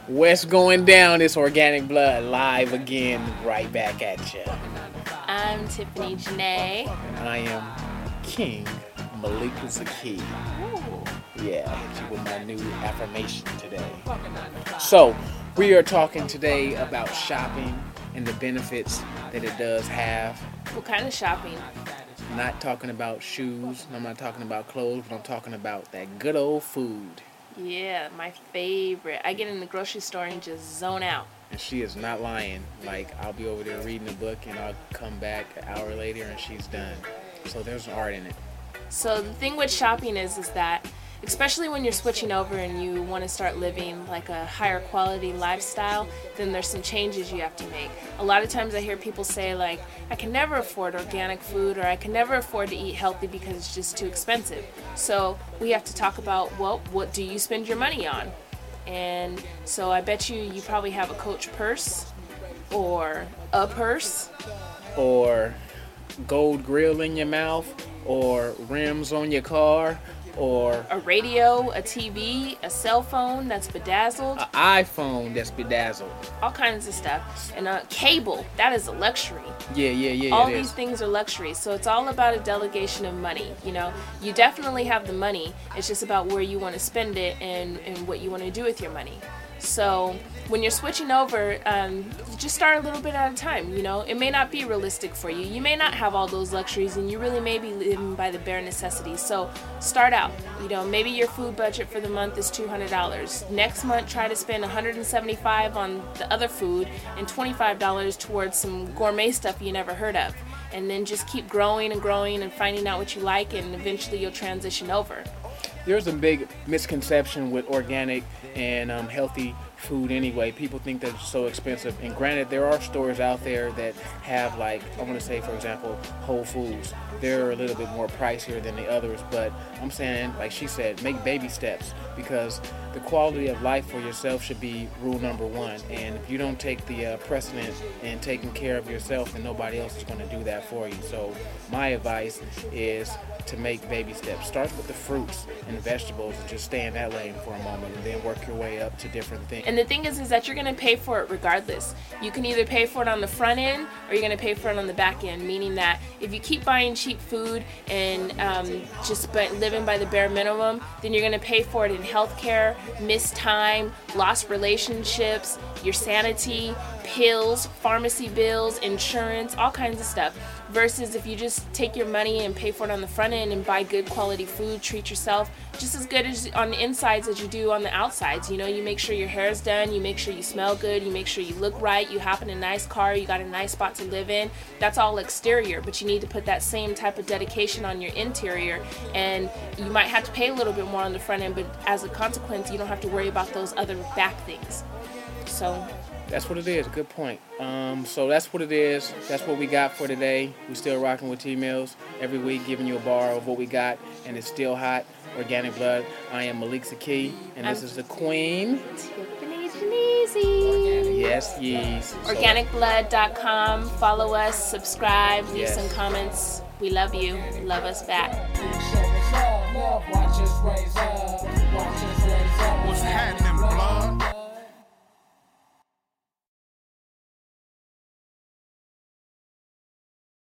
What's going down? It's Organic Blood live again, right back at you. I'm Tiffany Janae. And I am King Malik Zaki. Yeah, I hit you with my new affirmation today. So, we are talking today about shopping and the benefits that it does have. What kind of shopping? I'm not talking about shoes, I'm not talking about clothes, but I'm talking about that good old food. Yeah, my favorite. I get in the grocery store and just zone out. And she is not lying. Like, I'll be over there reading a book and I'll come back an hour later and she's done. So there's art in it. So the thing with shopping is that, especially when you're switching over and you want to start living like a higher quality lifestyle, then there's some changes you have to make. A lot of times I hear people say like, I can never afford organic food, or I can never afford to eat healthy because it's just too expensive. So we have to talk about, well, what do you spend your money on? And so I bet you probably have a Coach purse, or a purse, or gold grill in your mouth, or rims on your car, or a radio, a TV, a cell phone that's bedazzled, an iPhone that's bedazzled, all kinds of stuff, and a cable, that is a luxury. Yeah. All these things are luxuries, so it's all about a delegation of money. You know, you definitely have the money. It's just about where you want to spend it and what you want to do with your money. So when you're switching over, just start a little bit at a time. You know, it may not be realistic for you. You may not have all those luxuries, and you really may be living by the bare necessities. So start out. You know, maybe your food budget for the month is $200. Next month, try to spend $175 on the other food and $25 towards some gourmet stuff you never heard of. And then just keep growing and growing and finding out what you like, and eventually you'll transition over. There's a big misconception with organic and healthy food anyway. People think that it's so expensive. And granted, there are stores out there that have, like, I want to say, for example, Whole Foods. They're a little bit more pricier than the others. But I'm saying, like she said, make baby steps, because the quality of life for yourself should be rule number one. And if you don't take the precedent in taking care of yourself, then nobody else is going to do that for you. So my advice is to make baby steps. Start with the fruits and vegetables and just stay in that lane for a moment, and then work your way up to different things. And the thing is that you're going to pay for it regardless. You can either pay for it on the front end, or you're going to pay for it on the back end, meaning that if you keep buying cheap food and living by the bare minimum, then you're going to pay for it in healthcare, missed time, lost relationships, your sanity, pills, pharmacy bills, insurance, all kinds of stuff. Versus if you just take your money and pay for it on the front end and buy good quality food, treat yourself just as good as on the insides as you do on the outsides. You know, you make sure your hair is done, you make sure you smell good, you make sure you look right, you hop in a nice car, you got a nice spot to live in. That's all exterior, but you need to put that same type of dedication on your interior, and you might have to pay a little bit more on the front end, but as a consequence, you don't have to worry about those other back things. So that's what it is. Good point. So that's what it is. That's what we got for today. We're still rocking with T-Mills every week, giving you a bar of what we got, and it's still hot. Organic Blood. I am Malik Zaki, and this is the Queen. Tiffany Janae. Yes, yes. Organicblood.com. Follow us, subscribe, leave Yes. some comments. We love you. Love us back. What's happening?